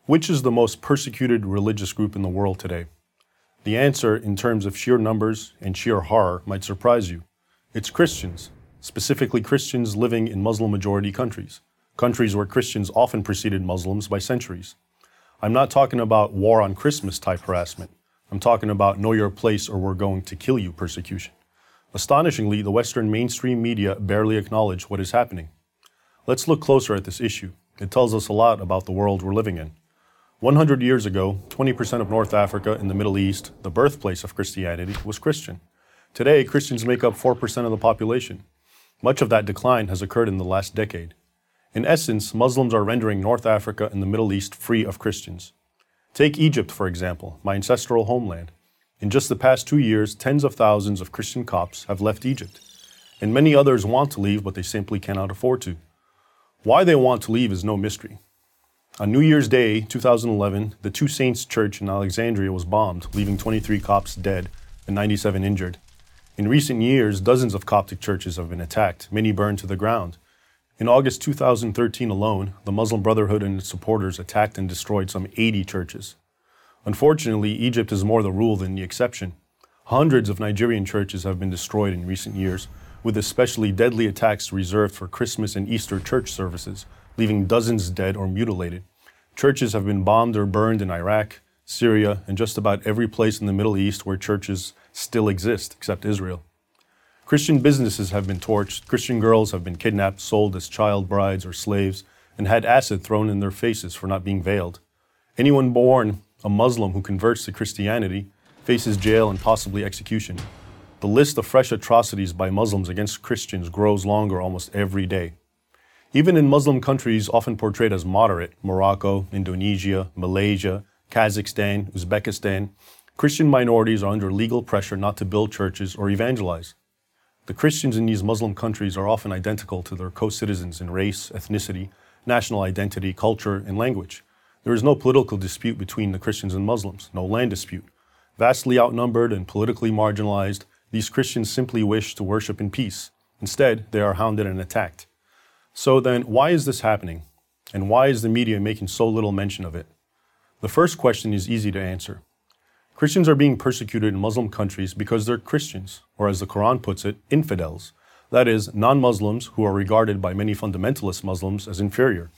Which is the most persecuted religious group in the world today? The answer, in terms of sheer numbers and sheer horror, might surprise you. It's Christians, specifically Christians living in Muslim-majority countries, countries where Christians often preceded Muslims by centuries. I'm not talking about war on Christmas type harassment. I'm talking about know your place or we're going to kill you persecution. Astonishingly, the Western mainstream media barely acknowledge what is happening. Let's look closer at this issue. It tells us a lot about the world we're living in. 100 years ago, 20% of North Africa and the Middle East, the birthplace of Christianity, was Christian. Today, Christians make up 4% of the population. Much of that decline has occurred in the last decade. In essence, Muslims are rendering North Africa and the Middle East free of Christians. Take Egypt, for example, my ancestral homeland. In just the past 2 years, tens of thousands of Christian Copts have left Egypt. And many others want to leave, but they simply cannot afford to. Why they want to leave is no mystery. On New Year's Day, 2011, the Two Saints Church in Alexandria was bombed, leaving 23 Copts dead and 97 injured. In recent years, dozens of Coptic churches have been attacked, many burned to the ground. In August 2013 alone, the Muslim Brotherhood and its supporters attacked and destroyed some 80 churches. Unfortunately, Egypt is more the rule than the exception. Hundreds of Nigerian churches have been destroyed in recent years, with especially deadly attacks reserved for Christmas and Easter church services, leaving dozens dead or mutilated. Churches have been bombed or burned in Iraq, Syria, and just about every place in the Middle East where churches still exist, except Israel. Christian businesses have been torched, Christian girls have been kidnapped, sold as child brides or slaves, and had acid thrown in their faces for not being veiled. Anyone born a Muslim who converts to Christianity faces jail and possibly execution. The list of fresh atrocities by Muslims against Christians grows longer almost every day. Even in Muslim countries often portrayed as moderate, Morocco, Indonesia, Malaysia, Kazakhstan, Uzbekistan, Christian minorities are under legal pressure not to build churches or evangelize. The Christians in these Muslim countries are often identical to their co-citizens in race, ethnicity, national identity, culture, and language. There is no political dispute between the Christians and Muslims, no land dispute. Vastly outnumbered and politically marginalized, these Christians simply wish to worship in peace. Instead, they are hounded and attacked. So then, why is this happening? And why is the media making so little mention of it? The first question is easy to answer. Christians are being persecuted in Muslim countries because they're Christians, or as the Quran puts it, infidels. That is, non-Muslims who are regarded by many fundamentalist Muslims as inferior.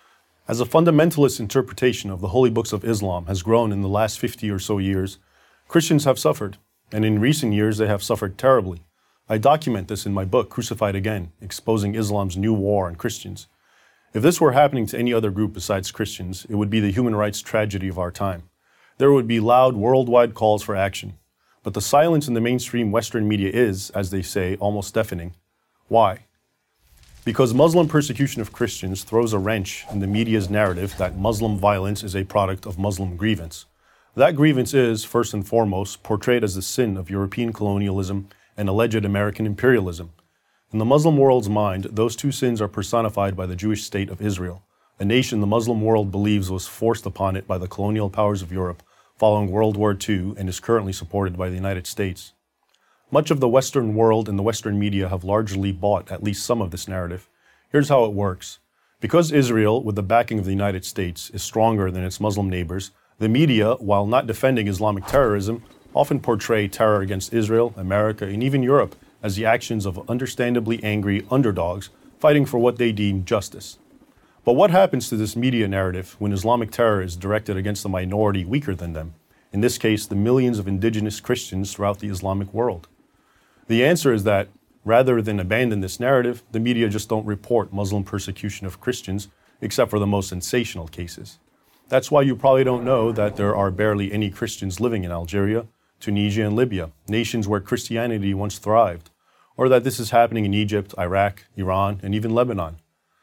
As a fundamentalist interpretation of the holy books of Islam has grown in the last 50 or so years, Christians have suffered, and in recent years they have suffered terribly. I document this in my book, Crucified Again, Exposing Islam's New War on Christians. If this were happening to any other group besides Christians, it would be the human rights tragedy of our time. There would be loud worldwide calls for action. But the silence in the mainstream Western media is, as they say, almost deafening. Why? Because Muslim persecution of Christians throws a wrench in the media's narrative that Muslim violence is a product of Muslim grievance. That grievance is, first and foremost, portrayed as the sin of European colonialism and alleged American imperialism. In the Muslim world's mind, those two sins are personified by the Jewish state of Israel, a nation the Muslim world believes was forced upon it by the colonial powers of Europe following World War II and is currently supported by the United States. Much of the Western world and the Western media have largely bought at least some of this narrative. Here's how it works. Because Israel, with the backing of the United States, is stronger than its Muslim neighbors, the media, while not defending Islamic terrorism, often portray terror against Israel, America, and even Europe as the actions of understandably angry underdogs fighting for what they deem justice. But what happens to this media narrative when Islamic terror is directed against a minority weaker than them? In this case, the millions of indigenous Christians throughout the Islamic world. The answer is that, rather than abandon this narrative, the media just don't report Muslim persecution of Christians, except for the most sensational cases. That's why you probably don't know that there are barely any Christians living in Algeria, Tunisia, and Libya, nations where Christianity once thrived, or that this is happening in Egypt, Iraq, Iran, and even Lebanon.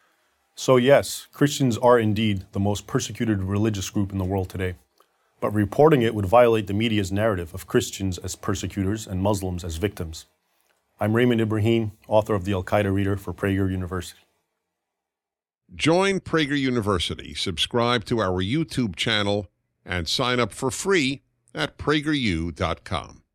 So yes, Christians are indeed the most persecuted religious group in the world today, but reporting it would violate the media's narrative of Christians as persecutors and Muslims as victims. I'm Raymond Ibrahim, author of the Al-Qaeda Reader for Prager University. Join Prager University, subscribe to our YouTube channel, and sign up for free at prageru.com.